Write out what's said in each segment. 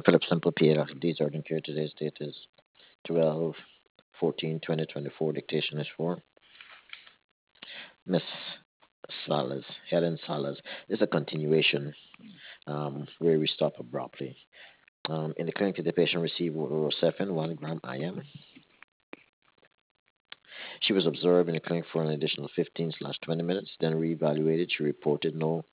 Philip Simple Pieta. These are here. Today's date is 12/14/2024. Dictation is for Miss Salas, Helen Salas. This is a continuation where we stop abruptly. In the clinic, the patient received Rosefin 1 gram IM. She was observed in the clinic for an additional 15/20 minutes, then reevaluated. She reported no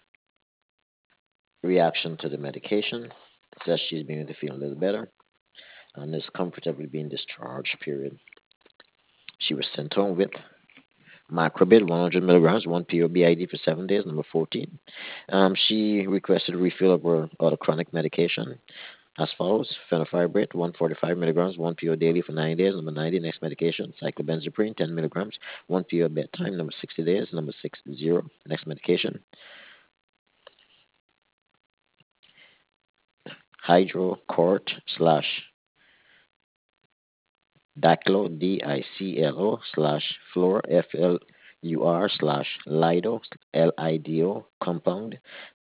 reaction to the medication. Says she's beginning to feel a little better and is comfortably being discharged, period. She was sent home with Macrobid 100 milligrams, 1 PO BID for 7 days, number 14. She requested a refill of her other chronic medication as follows: fenofibrate 145 milligrams, 1 PO daily for 90 days, number 90. Next medication, cyclobenzaprine 10 milligrams, 1 PO at bedtime, number 60 days, number 60. Next medication, hydrocort slash Diclo, DICLO slash Fleur, FLUR slash Lido, LIDO compound,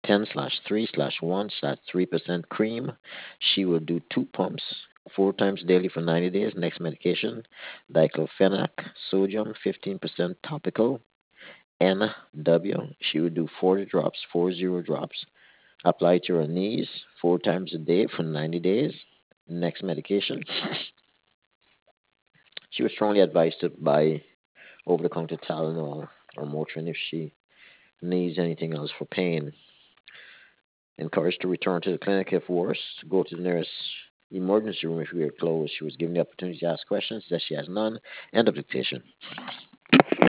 10/3/1/3% cream. She will do 2 pumps 4 times daily for 90 days. Next medication, diclofenac, sodium, 15% topical, NW. She will do 40 drops, 40 drops. Apply to her knees 4 times a day for 90 days. Next medication, she was strongly advised to buy over-the-counter Tylenol or Motrin if she needs anything else for pain. Encouraged to return to the clinic if worse. Go to the nearest emergency room if we are closed. She was given the opportunity to ask questions that she has none. End of dictation.